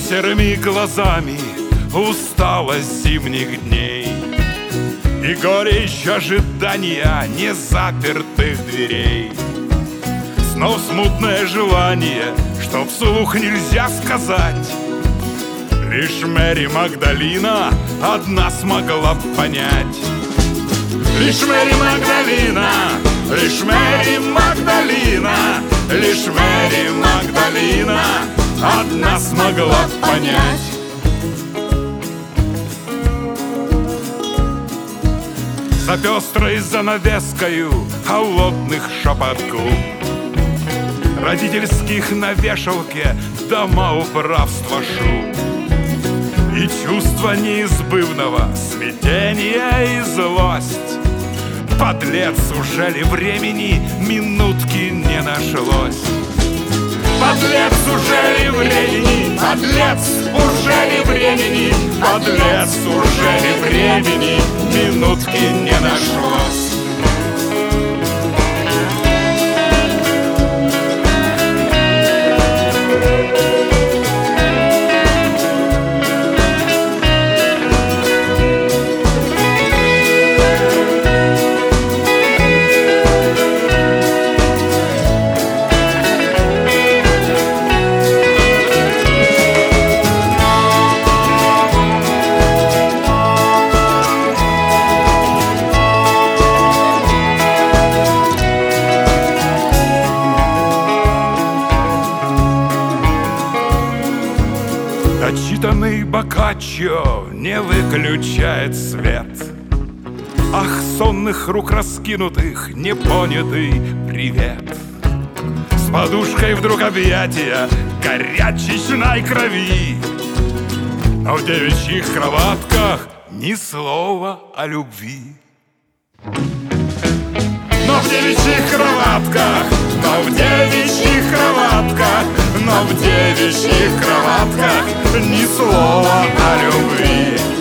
серыми глазами усталость зимних дней и горечь ожидания незапертых дверей. Снова смутное желание, что вслух нельзя сказать. Лишь Мэри Магдалина одна смогла понять. Лишь Мэри Магдалина, лишь Мэри Магдалина, лишь Мэри Магдалина одна смогла понять. За пестрой занавескою холодных шепотков родительских на вешалке дома управства шум и чувство неизбывного смятения и злость. Подлец, уже ли времени минутки не нашлось? Подлец, уже ли времени? Подлец, уже ли времени? Подлец, уже ли времени минутки не нашлось? Дочитанный Боккаччо не выключает свет. Ах, сонных рук раскинутых непонятый привет. С подушкой вдруг объятия горячечной крови, но в девичьих кроватках ни слова о любви. Но в девичьих кроватках, но в девичьих кроватках, но в девичьих кроватках ни слова о любви.